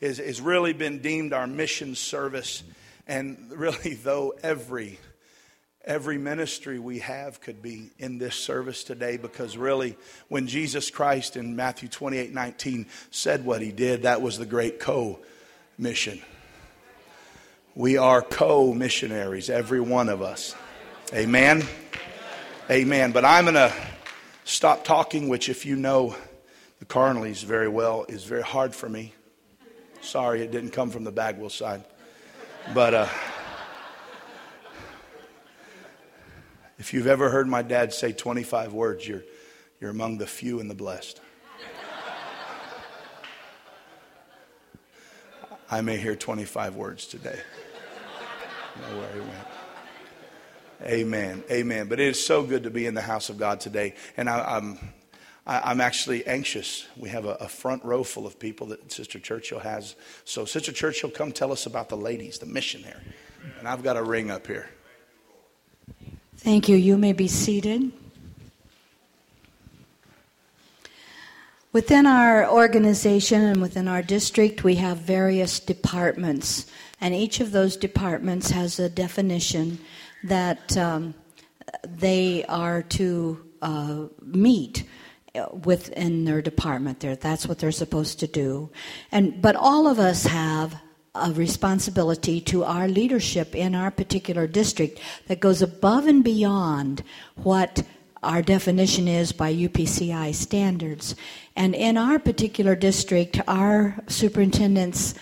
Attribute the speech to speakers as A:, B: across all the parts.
A: is really been deemed our mission service. And really, though, every ministry we have could be in this service today, because really, when Jesus Christ in Matthew 28:19 said what he did, that was the great co-mission. We are co-missionaries, every one of us. Amen? Amen. But I'm going to stop talking, which if you know the Carnleys very well, is very hard for me. Sorry, it didn't come from the Bagwell side. But if you've ever heard my dad say 25 words, you're among the few and the blessed. I may hear 25 words today. I know where he went. Amen. Amen. But it is so good to be in the house of God today. And I'm actually anxious. We have a front row full of people that Sister Churchill has. So Sister Churchill, come tell us about the ladies, the missionary. And I've got a ring up here.
B: Thank you. You may be seated. Within our organization and within our district, we have various departments. And each of those departments has a definition that they are to meet within their department. That's what they're supposed to do. But all of us have a responsibility to our leadership in our particular district that goes above and beyond what our definition is by UPCI standards. And in our particular district, our superintendent's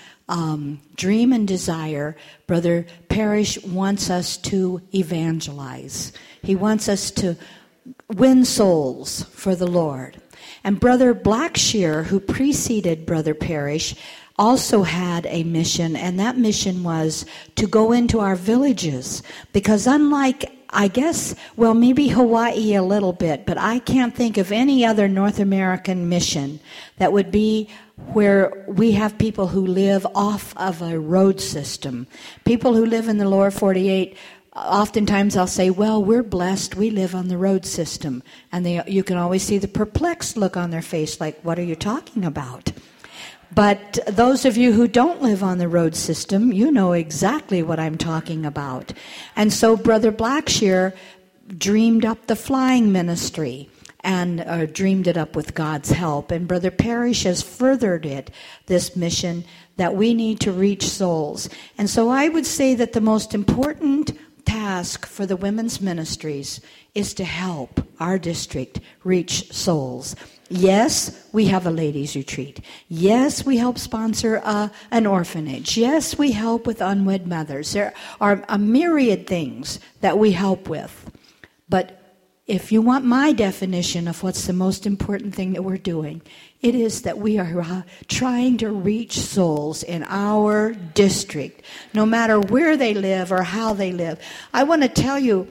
B: dream and desire, Brother Parrish wants us to evangelize. He wants us to win souls for the Lord. And Brother Blackshear, who preceded Brother Parrish, also had a mission, and that mission was to go into our villages. Because unlike, I guess, well, maybe Hawaii a little bit, but I can't think of any other North American mission that would be where we have people who live off of a road system. People who live in the lower 48, oftentimes I'll say, well, we're blessed, we live on the road system. And you can always see the perplexed look on their face, like, what are you talking about? But those of you who don't live on the road system, you know exactly what I'm talking about. And so Brother Blackshear dreamed up the flying ministry and dreamed it up with God's help. And Brother Parrish has furthered this mission that we need to reach souls. And so I would say that the most important task for the women's ministries is to help our district reach souls. Yes, we have a ladies' retreat. Yes, we help sponsor an orphanage. Yes, we help with unwed mothers. There are a myriad things that we help with. But if you want my definition of what's the most important thing that we're doing, it is that we are trying to reach souls in our district, no matter where they live or how they live. I want to tell you,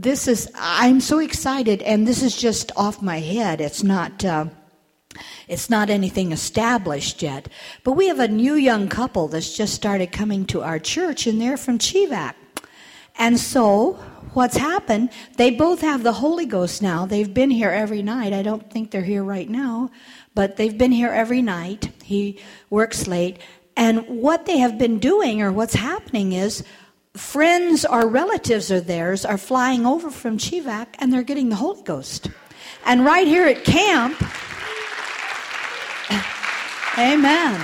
B: I'm so excited, and this is just off my head. It's not anything established yet. But we have a new young couple that's just started coming to our church, and they're from Chivac. And so what's happened, they both have the Holy Ghost now. They've been here every night. I don't think they're here right now, but they've been here every night. He works late. And what they have been doing, or what's happening, is friends or relatives of theirs are flying over from Chivac, and they're getting the Holy Ghost. And right here at camp, amen.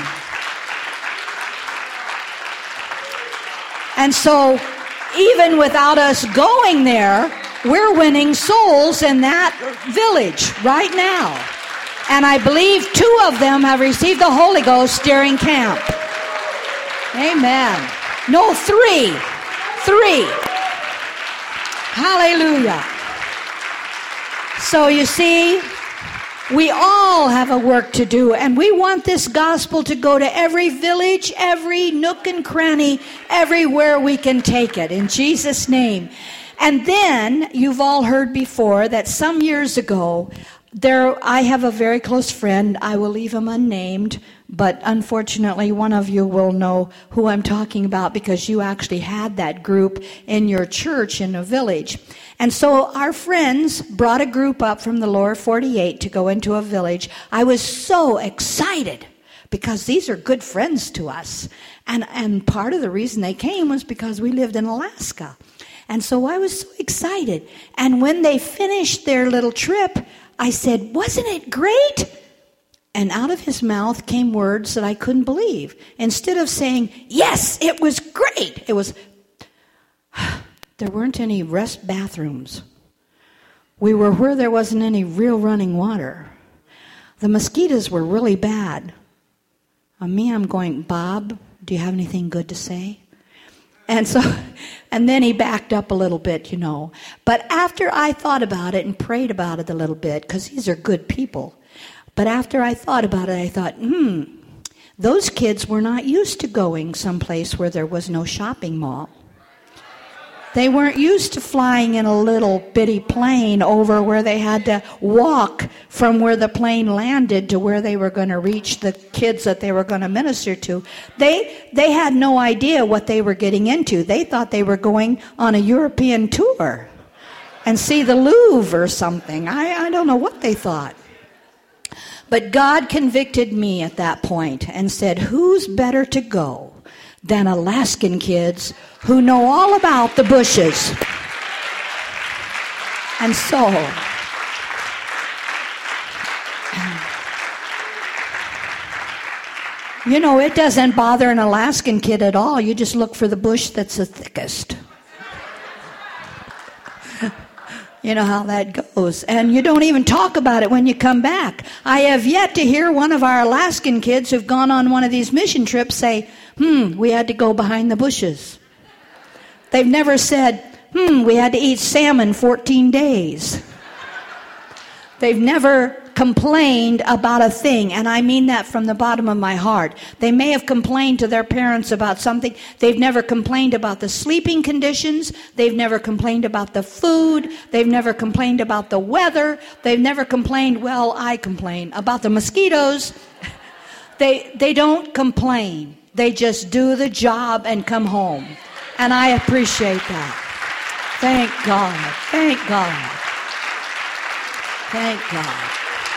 B: And so, even without us going there, we're winning souls in that village right now. And I believe 2 of them have received the Holy Ghost during camp. Amen. No, 3. 3. Hallelujah. So you see, we all have a work to do, and we want this gospel to go to every village, every nook and cranny, everywhere we can take it, in Jesus' name. And then, you've all heard before that some years ago, I have a very close friend. I will leave him unnamed, but unfortunately one of you will know who I'm talking about because you actually had that group in your church in a village. And so our friends brought a group up from the lower 48 to go into a village. I was so excited because these are good friends to us. And part of the reason they came was because we lived in Alaska. And so I was so excited. And when they finished their little trip, I said, "Wasn't it great?" And out of his mouth came words that I couldn't believe. Instead of saying, "Yes, it was great," it was, there weren't any rest bathrooms. We were where there wasn't any real running water. The mosquitoes were really bad. I'm going, "Bob, do you have anything good to say?" And then he backed up a little bit, But after I thought about it and prayed about it a little bit, because these are good people, but after I thought about it, I thought, those kids were not used to going someplace where there was no shopping mall. They weren't used to flying in a little bitty plane over where they had to walk from where the plane landed to where they were going to reach the kids that they were going to minister to. They had no idea what they were getting into. They thought they were going on a European tour and see the Louvre or something. I don't know what they thought. But God convicted me at that point and said, who's better to go than Alaskan kids who know all about the bushes? And so, it doesn't bother an Alaskan kid at all. You just look for the bush that's the thickest. You know how that goes. And you don't even talk about it when you come back. I have yet to hear one of our Alaskan kids who've gone on one of these mission trips say, we had to go behind the bushes. They've never said, we had to eat salmon 14 days. They've never complained about a thing, and I mean that from the bottom of my heart. They may have complained to their parents about something. They've never complained about the sleeping conditions. They've never complained about the food. They've never complained about the weather. They've never complained, I complain, about the mosquitoes. They don't complain. They just do the job and come home. And I appreciate that. Thank God. Thank God. Thank God.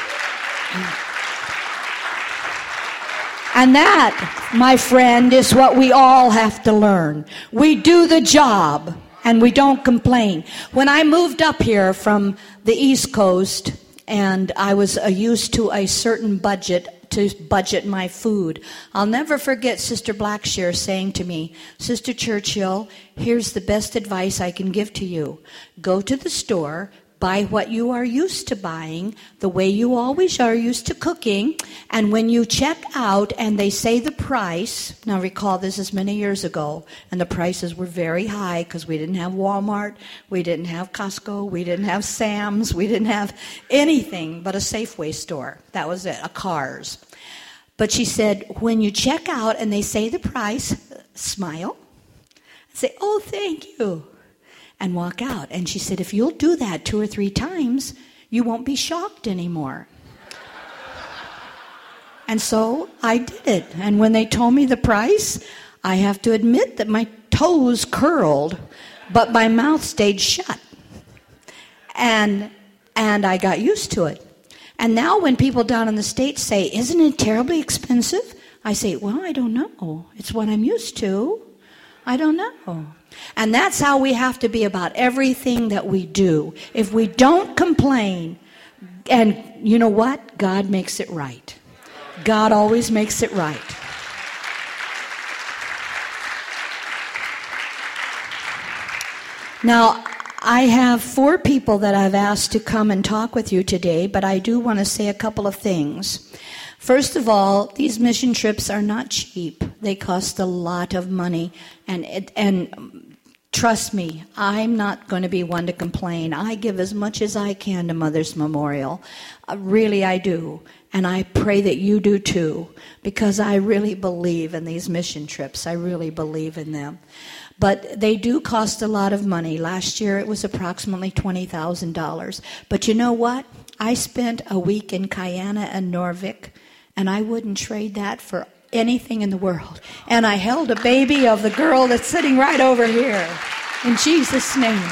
B: And that, my friend, is what we all have to learn. We do the job and we don't complain. When I moved up here from the East Coast and I was used to a certain budget to budget my food, I'll never forget Sister Blackshear saying to me, "Sister Churchill, here's the best advice I can give to you. Go to the store, buy what you are used to buying, the way you always are used to cooking, and when you check out and they say the price," now recall this is many years ago, and the prices were very high because we didn't have Walmart, we didn't have Costco, we didn't have Sam's, we didn't have anything but a Safeway store. That was it, a Cars. But she said, when you check out and they say the price, smile, say, "Oh, thank you," and walk out. And she said, if you'll do that 2 or 3 times, you won't be shocked anymore. And so I did it. And when they told me the price, I have to admit that my toes curled, but my mouth stayed shut. And I got used to it. And now when people down in the States say, "Isn't it terribly expensive?" I say, "Well, I don't know. It's what I'm used to. I don't know." And that's how we have to be about everything that we do. If we don't complain, and you know what? God makes it right. God always makes it right. Now, I have 4 people that I've asked to come and talk with you today, but I do want to say a couple of things. First of all, these mission trips are not cheap. They cost a lot of money, and trust me, I'm not going to be one to complain. I give as much as I can to Mother's Memorial. Really, I do. And I pray that you do too, because I really believe in these mission trips. I really believe in them. But they do cost a lot of money. Last year it was approximately $20,000. But you know what? I spent a week in Kayana and Norvik, and I wouldn't trade that for anything in the world. And I held a baby of the girl that's sitting right over here. In Jesus' name.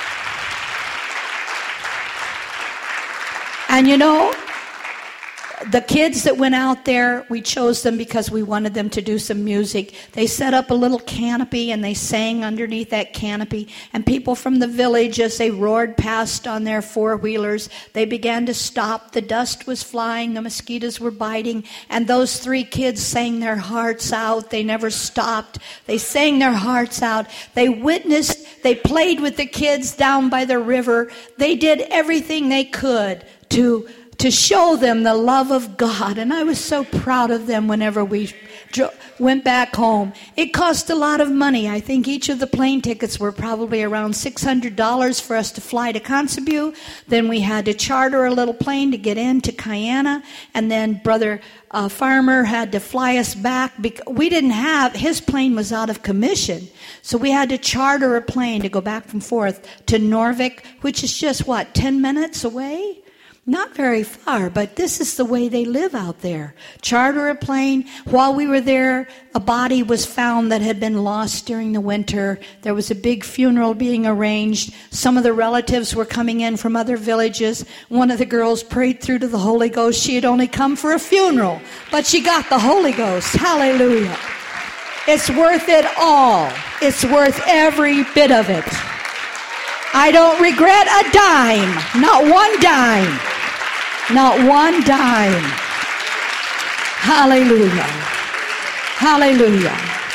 B: And the kids that went out there, we chose them because we wanted them to do some music. They set up a little canopy and they sang underneath that canopy. And people from the village, as they roared past on their four-wheelers, they began to stop. The dust was flying, the mosquitoes were biting, and those three kids sang their hearts out. They never stopped. They sang their hearts out. They witnessed, they played with the kids down by the river. They did everything they could to show them the love of God. And I was so proud of them whenever we went back home. It cost a lot of money. I think each of the plane tickets were probably around $600 for us to fly to Kotzebue. Then we had to charter a little plane to get into Cayena. And then Brother Farmer had to fly us back. We didn't have, his plane was out of commission. So we had to charter a plane to go back and forth to Norvik, which is just, 10 minutes away? Not very far, but this is the way they live out there. Charter a plane. While we were there, a body was found that had been lost during the winter. There was a big funeral being arranged. Some of the relatives were coming in from other villages. One of the girls prayed through to the Holy Ghost. She had only come for a funeral, but she got the Holy Ghost. Hallelujah. It's worth it all. It's worth every bit of it. I don't regret a dime. Not one dime. Not one dime. Hallelujah. Hallelujah.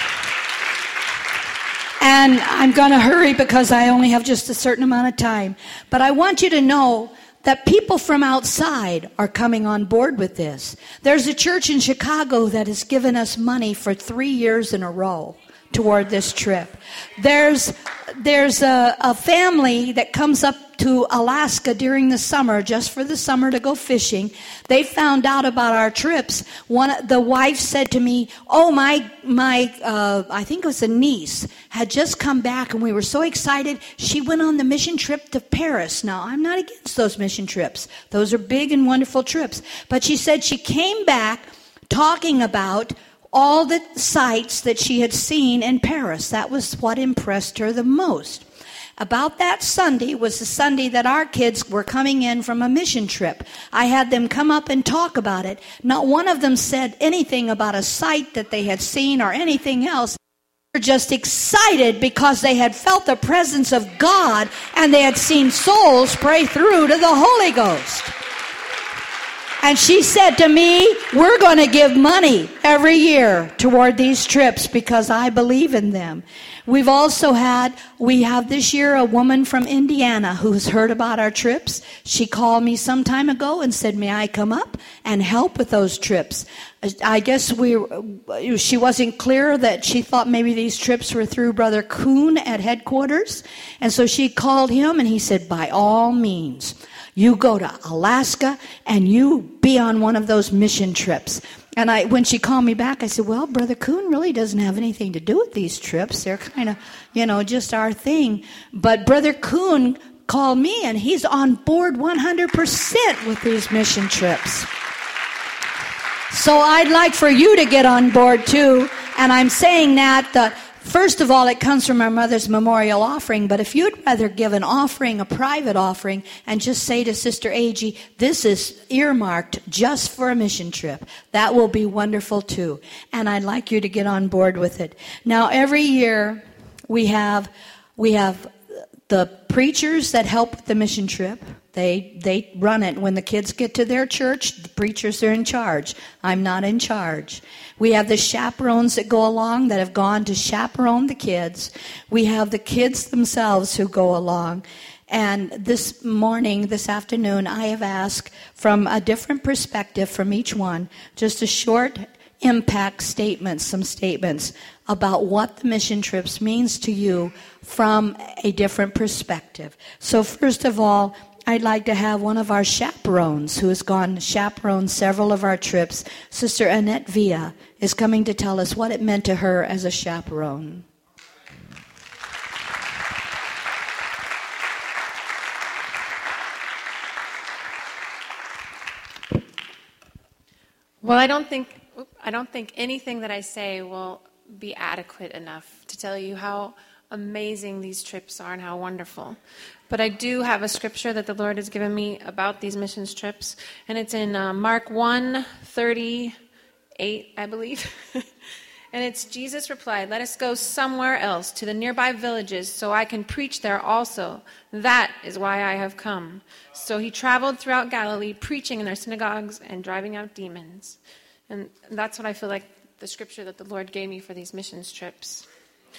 B: And I'm going to hurry because I only have just a certain amount of time. But I want you to know that people from outside are coming on board with this. There's a church in Chicago that has given us money for 3 years in a row toward this trip. There's a family that comes up to Alaska during the summer, just for the summer to go fishing. They found out about our trips. The wife said to me, my I think it was a niece, had just come back and we were so excited. She went on the mission trip to Paris. Now, I'm not against those mission trips. Those are big and wonderful trips. But she said she came back talking about all the sights that she had seen in Paris. That was what impressed her the most. About that Sunday was the Sunday that our kids were coming in from a mission trip. I had them come up and talk about it. Not one of them said anything about a sight that they had seen or anything else. They were just excited because they had felt the presence of God and they had seen souls pray through to the Holy Ghost. And she said to me, we're going to give money every year toward these trips because I believe in them. We have this year a woman from Indiana who's heard about our trips. She called me some time ago and said, may I come up and help with those trips? I guess she wasn't clear that she thought maybe these trips were through Brother Kuhn at headquarters. And so she called him and he said, by all means, you go to Alaska and you be on one of those mission trips. And when she called me back, I said, well, Brother Kuhn really doesn't have anything to do with these trips. They're kind of, just our thing. But Brother Kuhn called me and he's on board 100% with these mission trips. So I'd like for you to get on board too. And I'm saying that first of all, it comes from our Mother's Memorial Offering, but if you'd rather give an offering, a private offering, and just say to Sister Agee, this is earmarked just for a mission trip, that will be wonderful too. And I'd like you to get on board with it. Now, every year we have the preachers that help with the mission trip. They run it. When the kids get to their church, the preachers are in charge. I'm not in charge. We have the chaperones that go along that have gone to chaperone the kids. We have the kids themselves who go along. And this afternoon, I have asked from a different perspective from each one, just a short impact statement, some statements about what the mission trips means to you from a different perspective. So first of all, I'd like to have one of our chaperones who has gone to chaperone several of our trips. Sister Annette Villa is coming to tell us what it meant to her as a chaperone.
C: Well, I don't think anything that I say will be adequate enough to tell you how amazing these trips are and how wonderful. But I do have a scripture that the Lord has given me about these missions trips, and it's in Mark 1:38, I believe. And it's, Jesus replied, "Let us go somewhere else, to the nearby villages, so I can preach there also. That is why I have come." So he traveled throughout Galilee, preaching in their synagogues and driving out demons. And that's what I feel like the scripture that the Lord gave me for these missions trips.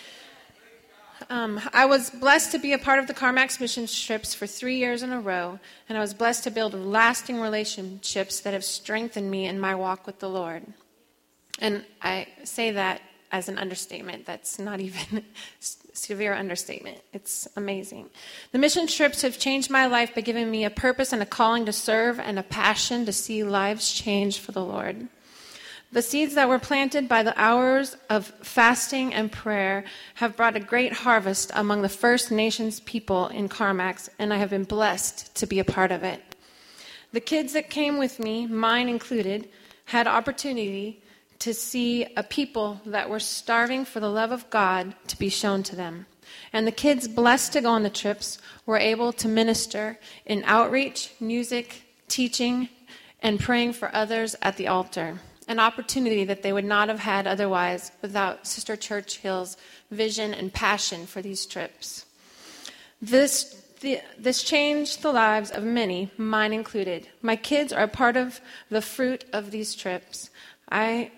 C: I was blessed to be a part of the CarMax missions trips for 3 years in a row, and I was blessed to build lasting relationships that have strengthened me in my walk with the Lord. And I say that as an understatement. That's not even severe understatement. It's amazing. The mission trips have changed my life by giving me a purpose and a calling to serve and a passion to see lives changed for the Lord. The seeds that were planted by the hours of fasting and prayer have brought a great harvest among the First Nations people in CarMax, and I have been blessed to be a part of it. The kids that came with me, mine included, had opportunity to see a people that were starving for the love of God to be shown to them. And the kids blessed to go on the trips were able to minister in outreach, music, teaching, and praying for others at the altar. An opportunity that they would not have had otherwise without Sister Churchill's vision and passion for these trips. This changed the lives of many, mine included. My kids are a part of the fruit of these trips. I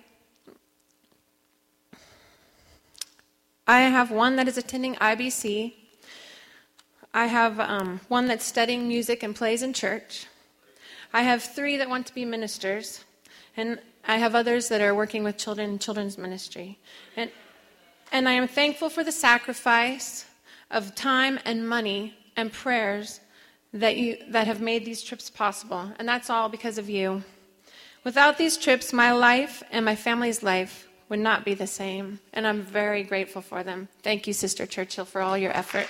C: have one that is attending IBC. I have one that's studying music and plays in church. I have 3 that want to be ministers. And I have others that are working with children in children's ministry. And I am thankful for the sacrifice of time and money and prayers that have made these trips possible. And that's all because of you. Without these trips, my life and my family's life would not be the same. And I'm very grateful for them. Thank you, Sister Churchill, for all your effort.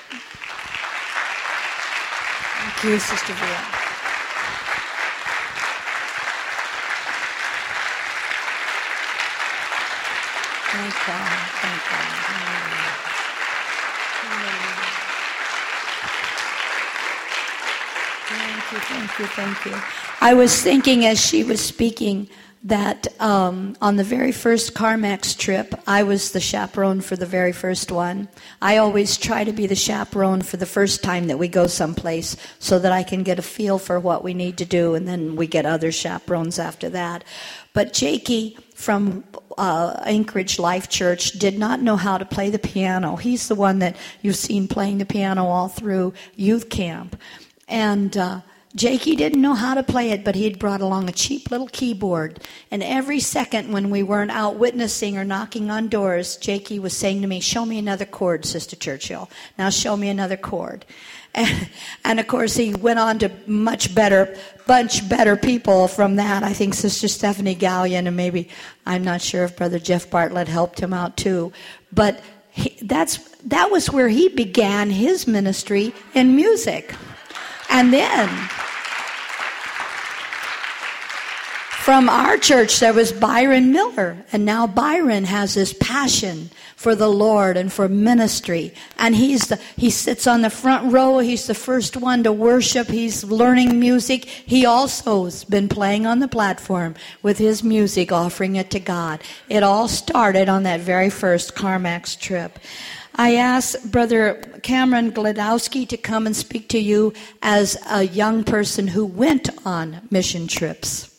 B: Thank you, Sister Via. Thank God. Thank God. Thank you. I was thinking as she was speaking that on the very first CarMax trip, I was the chaperone for the very first one. I always try to be the chaperone for the first time that we go someplace so that I can get a feel for what we need to do, and then we get other chaperones after that. But Jakey from Anchorage Life Church did not know how to play the piano. He's the one that you've seen playing the piano all through youth camp. And Jakey didn't know how to play it, but he had brought along a cheap little keyboard. And every second when we weren't out witnessing or knocking on doors, Jakey was saying to me, "Show me another chord, Sister Churchill. Now show me another chord." And of course, he went on to much better people from that. I think Sister Stephanie Gallion, and maybe, I'm not sure if Brother Jeff Bartlett helped him out too. But that was where he began his ministry in music. And then, from our church, there was Byron Miller. And now Byron has this passion for the Lord and for ministry. And he sits on the front row. He's the first one to worship. He's learning music. He also has been playing on the platform with his music, offering it to God. It all started on that very first CarMax trip. I asked Brother Cameron Gladowski to come and speak to you as a young person who went on mission trips.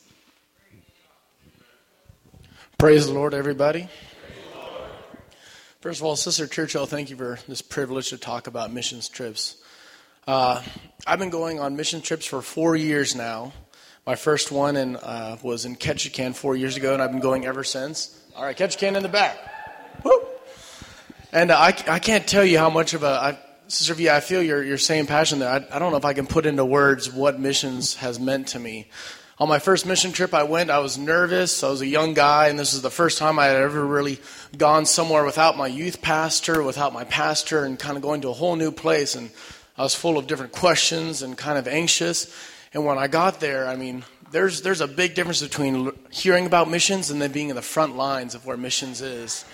D: Praise the Lord, everybody. First of all, Sister Churchill, thank you for this privilege to talk about missions trips. I've been going on mission trips for 4 years now. My first one was in Ketchikan 4 years ago, and I've been going ever since. All right, Ketchikan in the back. Woo! And I can't tell you how much of Sister V, I feel your same passion there. I don't know if I can put into words what missions has meant to me. On my first mission trip I was nervous. I was a young guy, and this is the first time I had ever really gone somewhere without my youth pastor, without my pastor, and kind of going to a whole new place. And I was full of different questions and kind of anxious. And when I got there, I mean, there's a big difference between hearing about missions and then being in the front lines of where missions is.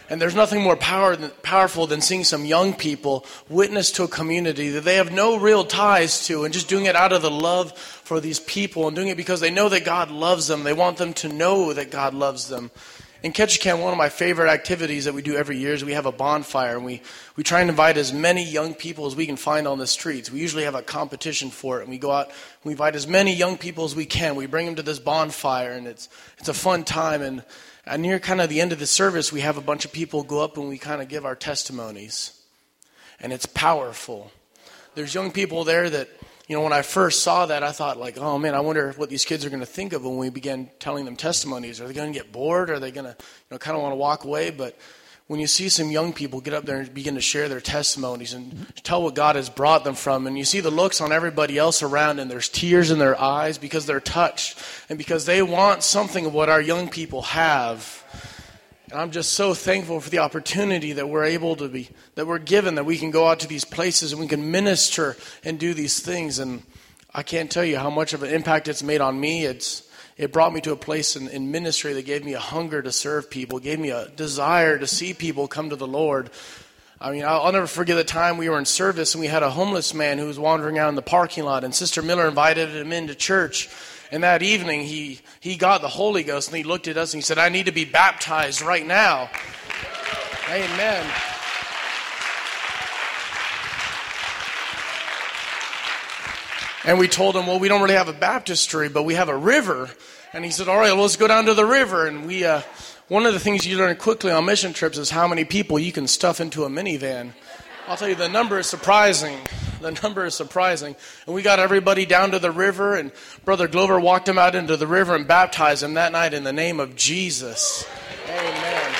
D: And there's nothing more powerful than seeing some young people witness to a community that they have no real ties to, and just doing it out of the love for these people, and doing it because they know that God loves them. They want them to know that God loves them. In Ketchikan, one of my favorite activities that we do every year is we have a bonfire, and we try and invite as many young people as we can find on the streets. We usually have a competition for it, and we go out and we invite as many young people as we can. We bring them to this bonfire, and it's a fun time. And near kind of the end of the service, we have a bunch of people go up and we kind of give our testimonies. And it's powerful. There's young people there that, when I first saw that, I thought like, oh man, I wonder what these kids are going to think of when we begin telling them testimonies. Are they going to get bored? Are they going to kind of want to walk away? But when you see some young people get up there and begin to share their testimonies and tell what God has brought them from, and you see the looks on everybody else around, and there's tears in their eyes because they're touched and because they want something of what our young people have. And I'm just so thankful for the opportunity that we're able to be, that we're given, that we can go out to these places and we can minister and do these things. And I can't tell you how much of an impact it's made on me. It brought me to a place in ministry that gave me a hunger to serve people, gave me a desire to see people come to the Lord. I mean, I'll never forget the time we were in service and we had a homeless man who was wandering out in the parking lot, and Sister Miller invited him into church. And that evening, he got the Holy Ghost, and he looked at us and he said, I need to be baptized right now. Amen. And we told him, well, we don't really have a baptistry, but we have a river. And he said, all right, well, let's go down to the river. And one of the things you learn quickly on mission trips is how many people you can stuff into a minivan. I'll tell you, the number is surprising. The number is surprising. And we got everybody down to the river, and Brother Glover walked him out into the river and baptized him that night in the name of Jesus. Amen.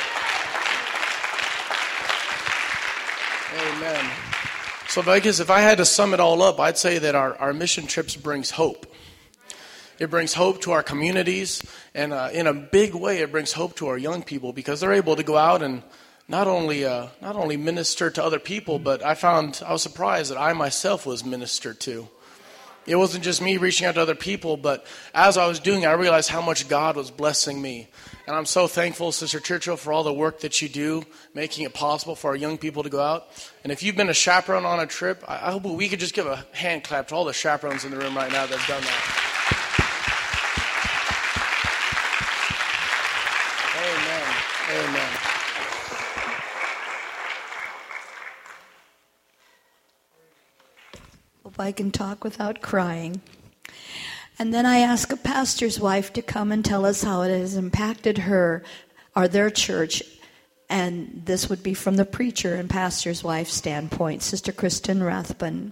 D: Amen. So if I had to sum it all up, I'd say that our mission trips brings hope. It brings hope to our communities, and in a big way, it brings hope to our young people because they're able to go out and not only minister to other people, but I was surprised that I myself was ministered to. It wasn't just me reaching out to other people, but as I was doing it, I realized how much God was blessing me. And I'm so thankful, Sister Churchill, for all the work that you do, making it possible for our young people to go out. And if you've been a chaperone on a trip, I hope we could just give a hand clap to all the chaperones in the room right now that have done that. Amen. Amen.
B: Hope I can talk without crying. And then I asked a pastor's wife to come and tell us how it has impacted her or their church. And this would be from the preacher and pastor's wife standpoint, Sister Kristen Rathbun.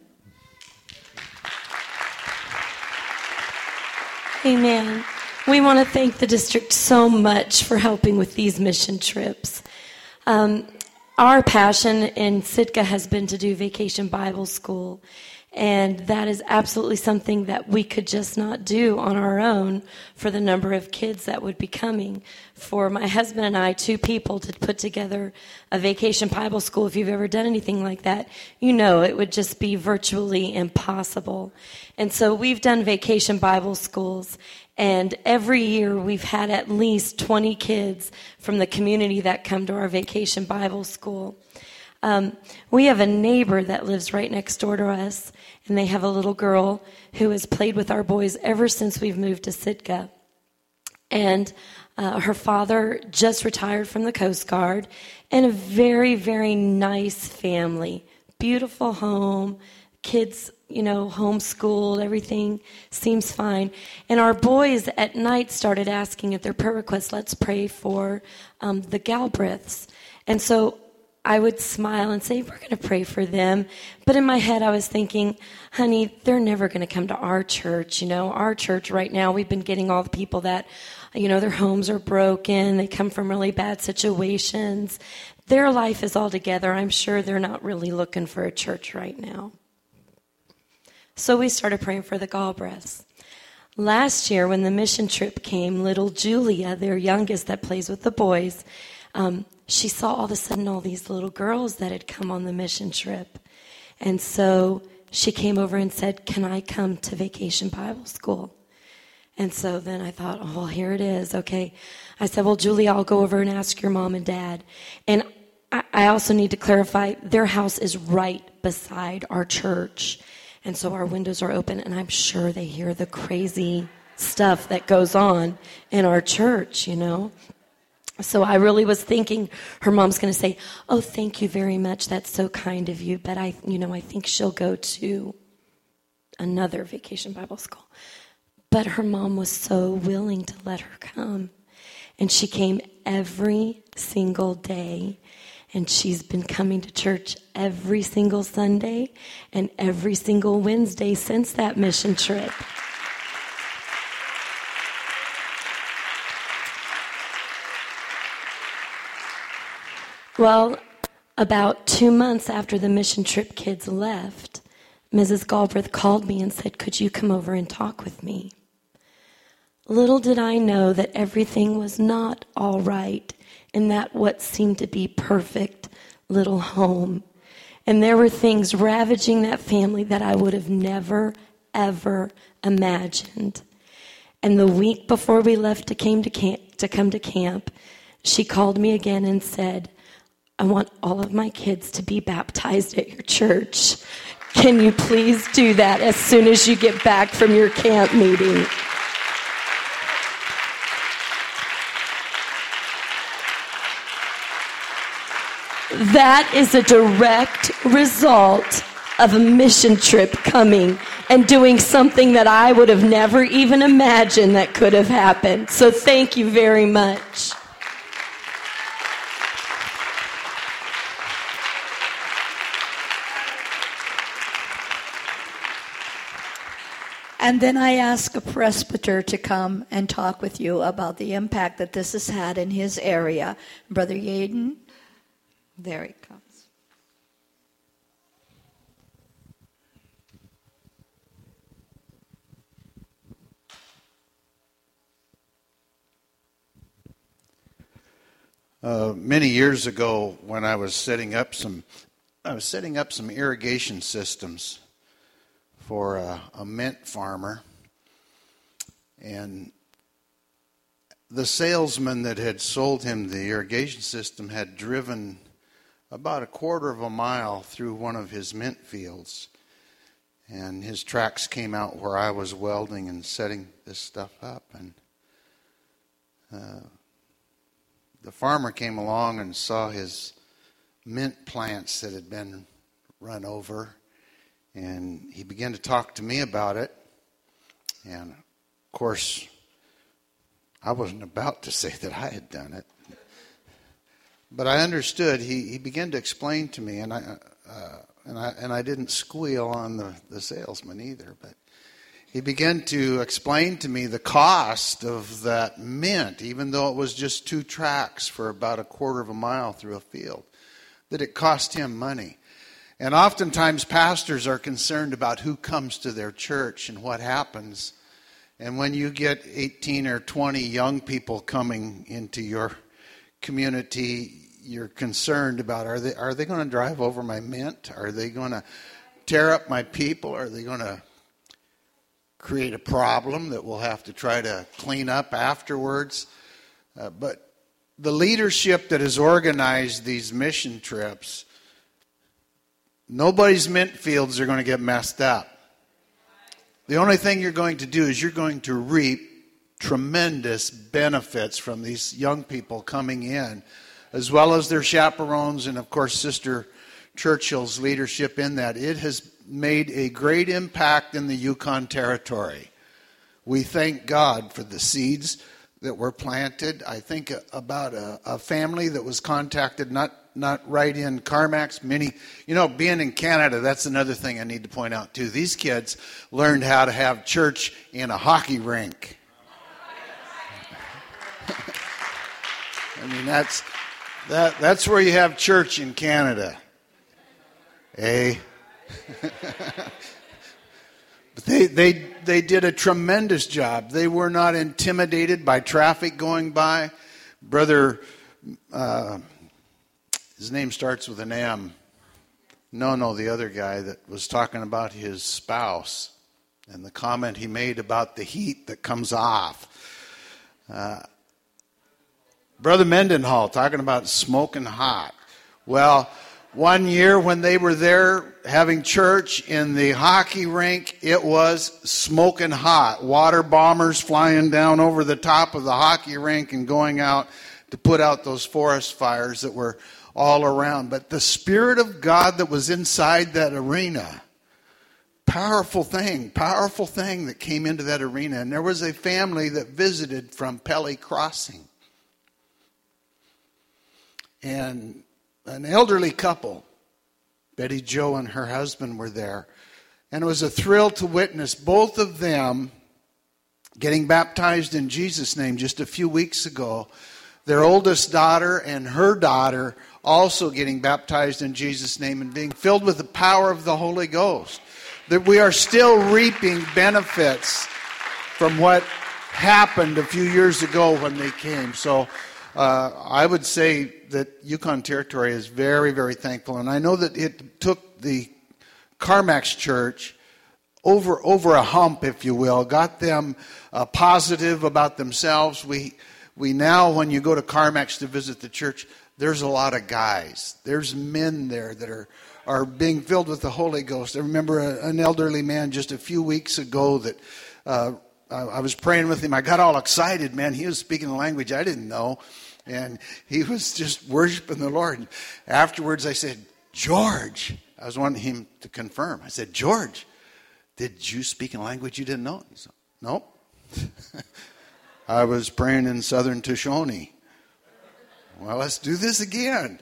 E: Amen. We want to thank the district so much for helping with these mission trips. Our passion in Sitka has been to do Vacation Bible School. And that is absolutely something that we could just not do on our own for the number of kids that would be coming. For my husband and I, 2 people, to put together a Vacation Bible School, if you've ever done anything like that, you know it would just be virtually impossible. And so we've done Vacation Bible Schools, and every year we've had at least 20 kids from the community that come to our Vacation Bible School. We have a neighbor that lives right next door to us, and they have a little girl who has played with our boys ever since we've moved to Sitka. And her father just retired from the Coast Guard, and a very, very nice family. Beautiful home, kids, homeschooled, everything seems fine. And our boys at night started asking at their prayer requests, let's pray for the Galbraiths. And so I would smile and say, we're going to pray for them. But in my head, I was thinking, honey, they're never going to come to our church. Our church right now, we've been getting all the people that, their homes are broken. They come from really bad situations. Their life is all together. I'm sure they're not really looking for a church right now. So we started praying for the Galbraiths. Last year, when the mission trip came, little Julia, their youngest that plays with the boys, she saw all of a sudden all these little girls that had come on the mission trip. And so she came over and said, can I come to Vacation Bible School? And so then I thought, oh, well, here it is. Okay. I said, well, Julie, I'll go over and ask your mom and dad. And I also need to clarify, their house is right beside our church. And so our windows are open, and I'm sure they hear the crazy stuff that goes on in our church, you know. So I really was thinking her mom's going to say, oh, thank you very much. That's so kind of you. But I think she'll go to another Vacation Bible School. But her mom was so willing to let her come. And she came every single day. And she's been coming to church every single Sunday and every single Wednesday since that mission trip. Well, about 2 months after the mission trip kids left, Mrs. Galbraith called me and said, could you come over and talk with me? Little did I know that everything was not all right in that what seemed to be perfect little home. And there were things ravaging that family that I would have never, ever imagined. And the week before we left to come to camp, she called me again and said, I want all of my kids to be baptized at your church. Can you please do that as soon as you get back from your camp meeting? That is a direct result of a mission trip coming and doing something that I would have never even imagined that could have happened. So thank you very much.
B: And then I ask a presbyter to come and talk with you about the impact that this has had in his area. Brother Yaden, there he comes.
F: Many years ago, when I was setting up some irrigation systems for a mint farmer, and the salesman that had sold him the irrigation system had driven about a quarter of a mile through one of his mint fields, and his tracks came out where I was welding and setting this stuff up, and the farmer came along and saw his mint plants that had been run over, and he began to talk to me about it. And of course, I wasn't about to say that I had done it, but I understood. He began to explain to me, and I didn't squeal on the salesman either, but he began to explain to me the cost of that mint, even though it was just 2 tracks for about a quarter of a mile through a field, that it cost him money. And oftentimes pastors are concerned about who comes to their church and what happens. And when you get 18 or 20 young people coming into your community, you're concerned about, are they going to drive over my mint? Are they going to tear up my people? Are they going to create a problem that we'll have to try to clean up afterwards? But the leadership that has organized these mission trips, nobody's mint fields are going to get messed up. The only thing you're going to do is you're going to reap tremendous benefits from these young people coming in, as well as their chaperones and, of course, Sister Churchill's leadership in that. It has made a great impact in the Yukon Territory. We thank God for the seeds that were planted. I think about a family that was contacted, not right in Carmax. Being in Canada, that's another thing I need to point out too. These kids learned how to have church in a hockey rink. I mean, that's where you have church in Canada. But they did a tremendous job. They were not intimidated by traffic going by. Brother, his name starts with an M. No, the other guy that was talking about his spouse. and the comment he made about the heat that comes off. Brother Mendenhall talking about smoking hot. Well, one year when they were there having church in the hockey rink, it was smoking hot. Water bombers flying down over the top of the hockey rink and going out to put out those forest fires that were all around. But the Spirit of God that was inside that arena, powerful thing that came into that arena. And there was a family that visited from Pelly Crossing. And an elderly couple, Betty Jo and her husband, were there. And it was a thrill to witness both of them getting baptized in Jesus' name just a few weeks ago. Their oldest daughter and her daughter also getting baptized in Jesus' name and being filled with the power of the Holy Ghost. That we are still reaping benefits from what happened a few years ago when they came. So I would say that Yukon Territory is very, very thankful. And I know that it took the Carmax Church over a hump, if you will, got them positive about themselves. We now, when you go to Carmax to visit the church, there's a lot of guys. There's men there that are being filled with the Holy Ghost. I remember an elderly man just a few weeks ago that I was praying with him. I got all excited, man. He was speaking a language I didn't know. And he was just worshiping the Lord. And afterwards I said, George, I was wanting him to confirm. I said, George, did you speak in a language you didn't know? He said, nope. I was praying in Southern Tushone. Well, let's do this again.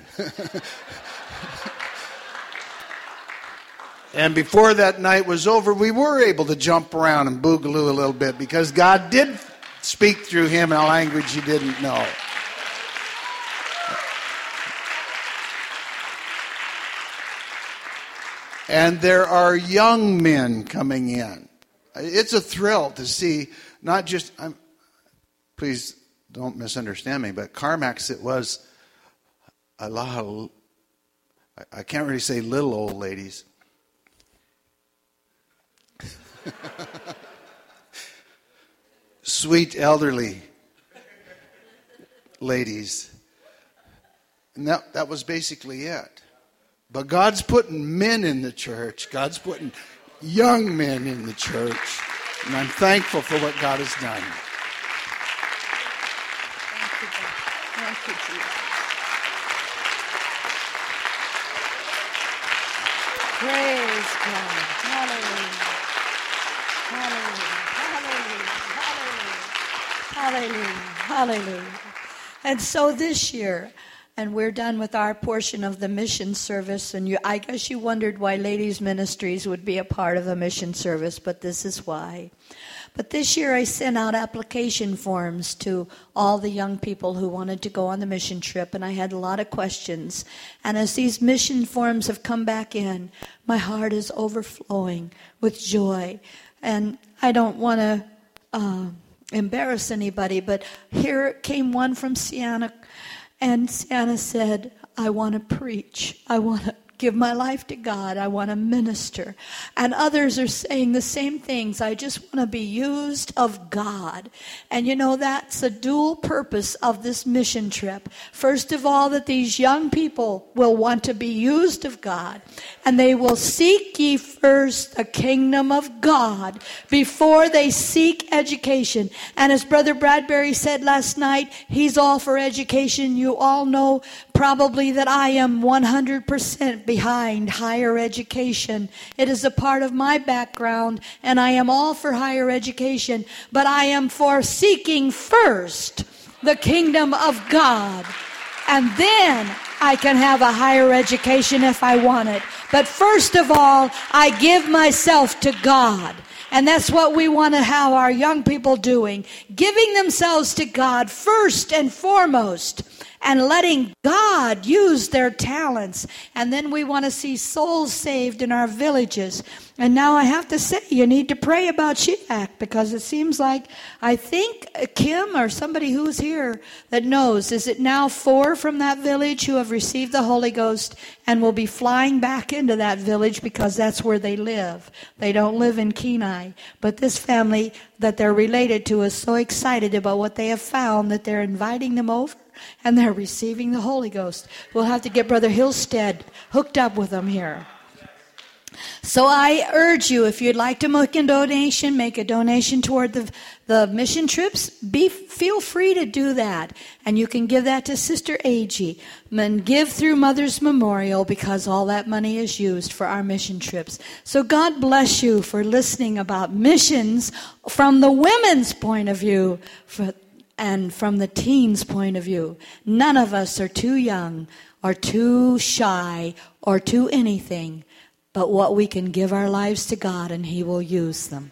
F: And before that night was over, we were able to jump around and boogaloo a little bit because God did speak through him in a language he didn't know. And there are young men coming in. It's a thrill to see, not just, please don't misunderstand me, but Carmax, it was a lot of, I can't really say little old ladies. Sweet elderly ladies. And that was basically it. But God's putting men in the church. God's putting young men in the church. And I'm thankful for what God has done.
B: Thank you, Jesus. Praise God. Hallelujah. Hallelujah. Hallelujah. Hallelujah. Hallelujah. And so this year, and we're done with our portion of the mission service. And I guess you wondered why Ladies Ministries would be a part of a mission service, but this is why. But this year I sent out application forms to all the young people who wanted to go on the mission trip, and I had a lot of questions. And as these mission forms have come back in, my heart is overflowing with joy. And I don't want to embarrass anybody, but here came one from Sienna. And Sienna said, I want to preach. I want to give my life to God. I want to minister. And others are saying the same things. I just want to be used of God. And you know, that's a dual purpose of this mission trip. First of all, that these young people will want to be used of God. And they will seek ye first the kingdom of God before they seek education. And as Brother Bradbury said last night, he's all for education. You all know probably that I am 100% behind higher education. It is a part of my background, and I am all for higher education. But I am for seeking first the kingdom of God. And then I can have a higher education if I want it. But first of all, I give myself to God. And that's what we want to have our young people doing. Giving themselves to God first and foremost. and letting God use their talents. And then we want to see souls saved in our villages. And now I have to say, you need to pray about Shiak, because it seems like, I think Kim or somebody who's here that knows, is it now 4 from that village who have received the Holy Ghost and will be flying back into that village because that's where they live. They don't live in Kenai. But this family that they're related to is so excited about what they have found that they're inviting them over and they're receiving the Holy Ghost. We'll have to get Brother Hillstead hooked up with them here. So I urge you, if you'd like to make a donation toward the mission trips, feel free to do that. And you can give that to Sister Agee. And give through Mother's Memorial, because all that money is used for our mission trips. So God bless you for listening about missions from the women's point of view and from the teens' point of view. None of us are too young or too shy or too anything. But what we can give our lives to God, and He will use them.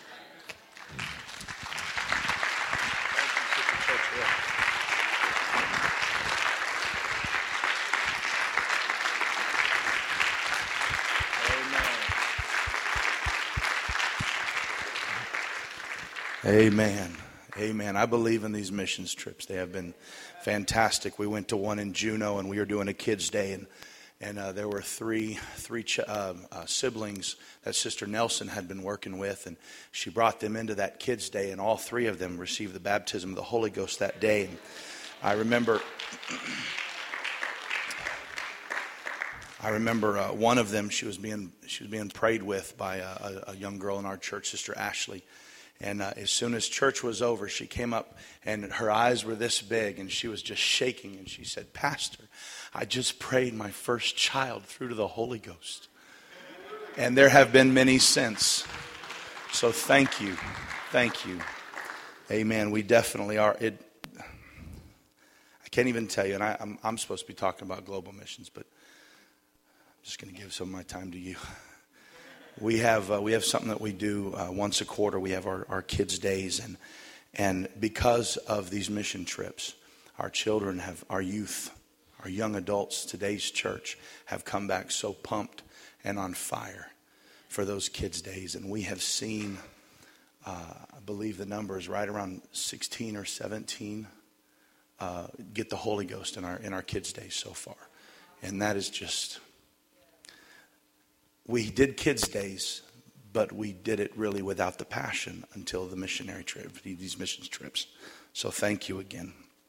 A: Amen. Amen. I believe in these missions trips. They have been fantastic. We went to one in Juneau, and we were doing a kids' day, and there were three siblings that Sister Nelson had been working with, and she brought them into that kids' day, and all 3 of them received the baptism of the Holy Ghost that day. And I remember one of them. She was being prayed with by a young girl in our church, Sister Ashley. And as soon as church was over, she came up and her eyes were this big and she was just shaking. And she said, "Pastor, I just prayed my first child through to the Holy Ghost." And there have been many since. So thank you. Thank you. Amen. We definitely are. I can't even tell you, and I'm supposed to be talking about global missions, but I'm just going to give some of my time to you. We have something that we do once a quarter. We have our kids' days, and because of these mission trips, our children our youth, our young adults, today's church have come back so pumped and on fire for those kids' days. And we have seen, I believe the number is right around 16 or 17 get the Holy Ghost in our kids' days so far. And that is just... We did kids' days, but we did it really without the passion until the missionary trip, these missions trips. So thank you again.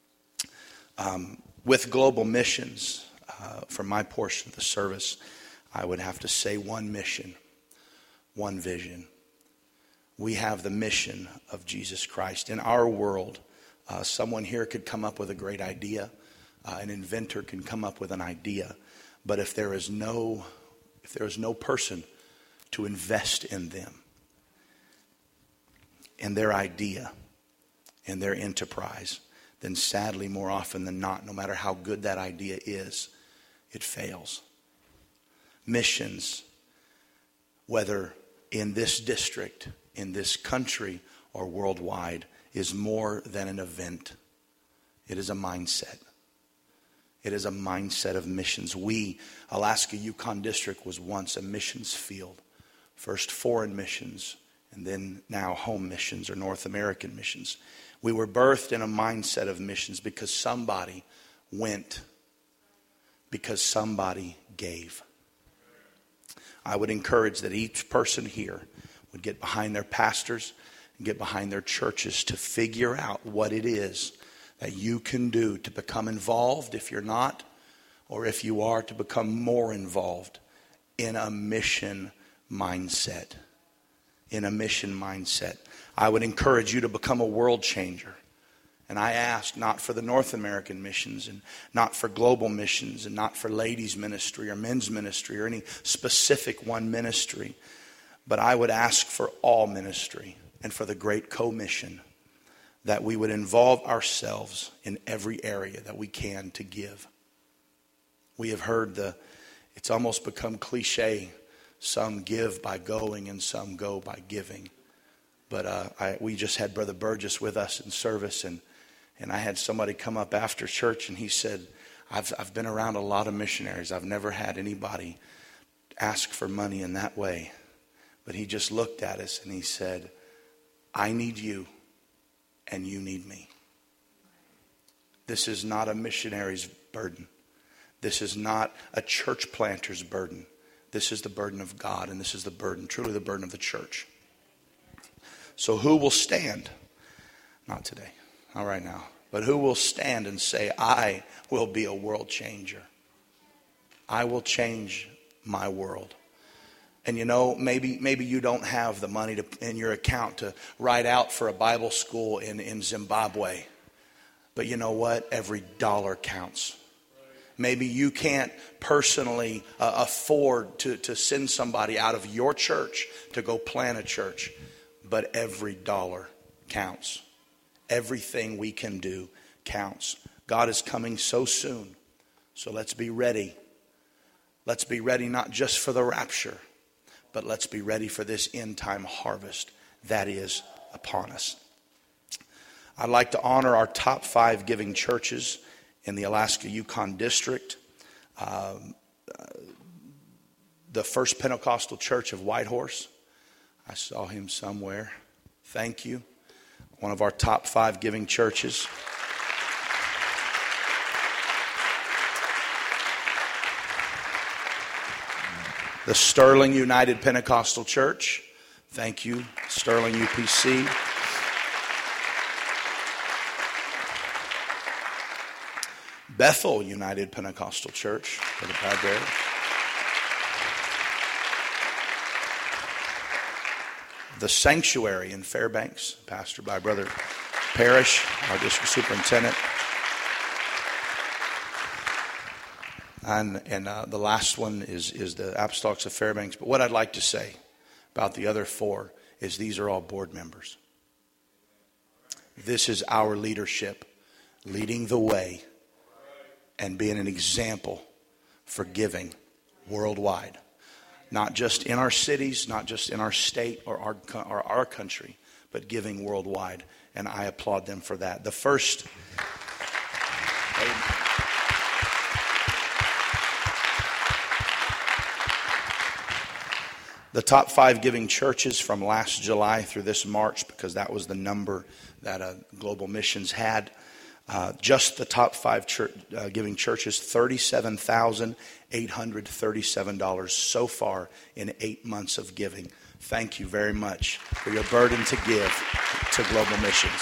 A: With global missions, for my portion of the service, I would have to say one mission, one vision. We have the mission of Jesus Christ. In our world, someone here could come up with a great idea. An inventor can come up with an idea. But if there is no person to invest in them, in their idea, in their enterprise, then sadly, more often than not, no matter how good that idea is, it fails. Missions, whether in this district, in this country, or worldwide, is more than an event. It is a mindset. It is a mindset of missions. Alaska Yukon District was once a missions field. First foreign missions, and then now home missions or North American missions. We were birthed in a mindset of missions because somebody went, because somebody gave. I would encourage that each person here would get behind their pastors and get behind their churches to figure out what it is that you can do to become involved if you're not, or if you are, to become more involved in a mission mindset. In a mission mindset. I would encourage you to become a world changer. And I ask not for the North American missions and not for global missions and not for ladies ministry or men's ministry or any specific one ministry, but I would ask for all ministry and for the great commission, that we would involve ourselves in every area that we can to give. We have heard it's almost become cliche. Some give by going and some go by giving. But we just had Brother Burgess with us in service, and And I had somebody come up after church, and he said, I've been around a lot of missionaries. I've never had anybody ask for money in that way. But he just looked at us and he said, I need you and you need me. This is not a missionary's burden. This is not a church planter's burden. This is the burden of God, and this is the burden, truly the burden of the church. So who will stand? Not today, not right now. But who will stand and say, I will be a world changer? I will change my world. And maybe you don't have the money in your account to write out for a Bible school in Zimbabwe. But you know what? Every dollar counts. Maybe you can't personally afford to send somebody out of your church to go plant a church. But every dollar counts. Everything we can do counts. God is coming so soon. So let's be ready. Let's be ready not just for the rapture, but let's be ready for this end time harvest that is upon us. I'd like to honor our top 5 giving churches in the Alaska Yukon District. The First Pentecostal Church of Whitehorse. I saw him somewhere. Thank you. One of our top 5 giving churches. The Sterling United Pentecostal Church. Thank you, Sterling UPC. Bethel United Pentecostal Church, Brother Padre. The Sanctuary in Fairbanks, pastored by Brother Parrish, our district superintendent. And the last one is the Apostolics of Fairbanks. But what I'd like to say about the other 4 is these are all board members. This is our leadership leading the way and being an example for giving worldwide. Not just in our cities, not just in our state or our country, but giving worldwide. And I applaud them for that. The first... The top 5 giving churches from last July through this March, because that was the number that Global Missions had. Just the top 5 giving churches, $37,837 so far in 8 months of giving. Thank you very much for your burden to give to Global Missions.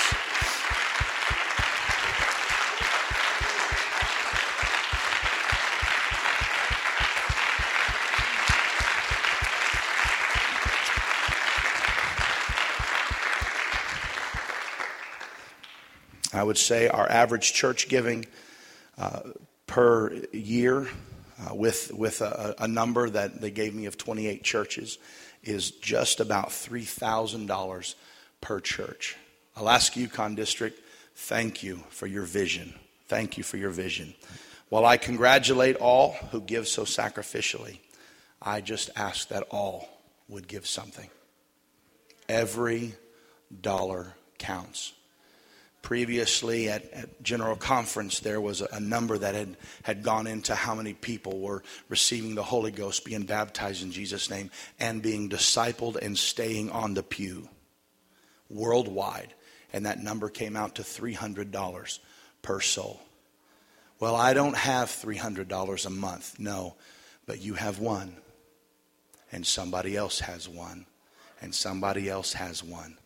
A: I would say our average church giving per year with a number that they gave me of 28 churches is just about $3,000 per church. Alaska Yukon District, thank you for your vision. Thank you for your vision. While I congratulate all who give so sacrificially, I just ask that all would give something. Every dollar counts. Previously at General Conference, there was a number that had gone into how many people were receiving the Holy Ghost, being baptized in Jesus' name, and being discipled and staying on the pew worldwide. And that number came out to $300 per soul. Well, I don't have $300 a month, no, but you have one, and somebody else has one, and somebody else has one.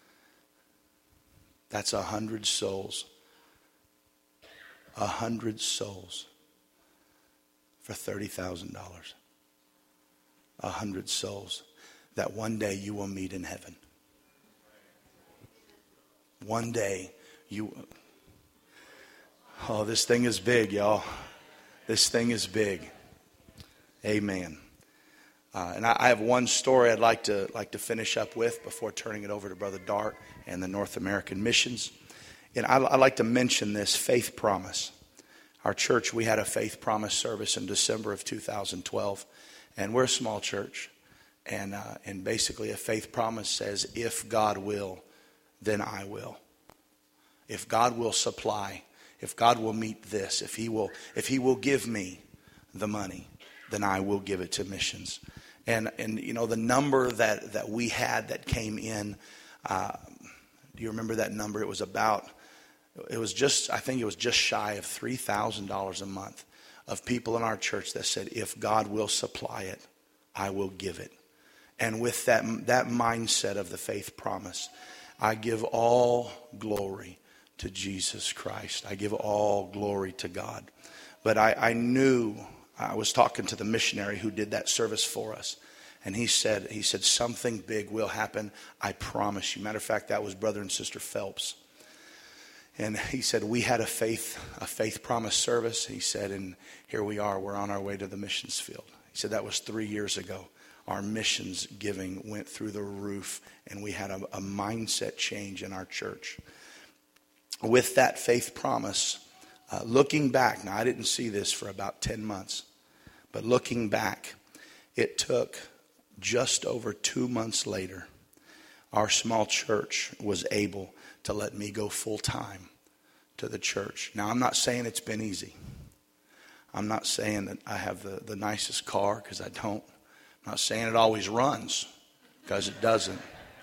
A: That's 100 souls. 100 souls for $30,000. 100 souls that one day you will meet in heaven. One day you... Oh, this thing is big, y'all. This thing is big. Amen. And I have one story I'd like to finish up with before turning it over to Brother Dart and the North American Missions. And I'd like to mention this faith promise. Our church, we had a faith promise service in December of 2012. And we're a small church. And basically a faith promise says, if God will, then I will. If God will supply, if God will meet this, if he will give me the money, then I will give it to missions. And you know, the number that we had that came in, do you remember that number? I think it was just shy of $3,000 a month of people in our church that said, if God will supply it, I will give it. And with that mindset of the faith promise, I give all glory to Jesus Christ. I give all glory to God. But I knew, I was talking to the missionary who did that service for us. And he said, something big will happen. I promise you. Matter of fact, that was Brother and Sister Phelps. And he said, we had a faith promise service. He said, and here we are. We're on our way to the missions field. He said, that was 3 years ago. Our missions giving went through the roof, and we had a mindset change in our church. With that faith promise, looking back, now I didn't see this for about 10 months, but looking back, it took just over 2 months later, our small church was able to let me go full time to the church. Now, I'm not saying it's been easy. I'm not saying that I have the nicest car, because I don't. I'm not saying it always runs, because it doesn't.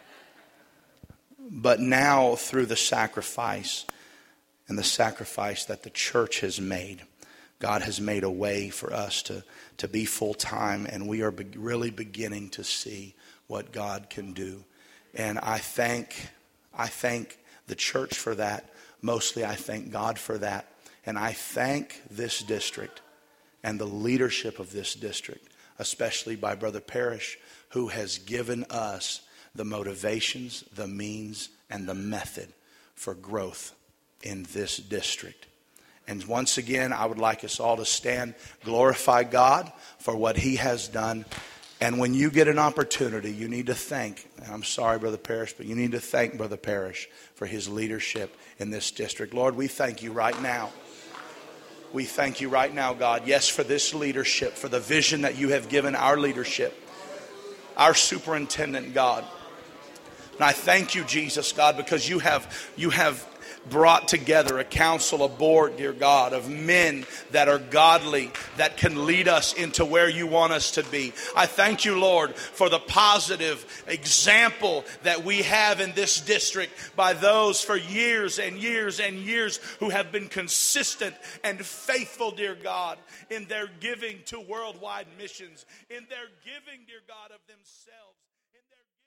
A: But now, through the sacrifice and the sacrifice that the church has made, God has made a way for us to be full time, and we are really beginning to see what God can do. And I thank the church for that. Mostly I thank God for that. And I thank this district and the leadership of this district, especially by Brother Parrish, who has given us the motivations, the means, and the method for growth in this district. And once again, I would like us all to stand, glorify God for what He has done. And when you get an opportunity, you need to thank, and I'm sorry, Brother Parrish, but you need to thank Brother Parrish for his leadership in this district. Lord, we thank you right now. We thank you right now, God, yes, for this leadership, for the vision that you have given our leadership, our superintendent, God. And I thank you, Jesus, God, because you have brought together a council, a board, dear God, of men that are godly, that can lead us into where you want us to be. I thank you, Lord, for the positive example that we have in this district by those for years and years and years who have been consistent and faithful, dear God, in their giving to worldwide missions, in their giving, dear God, of themselves.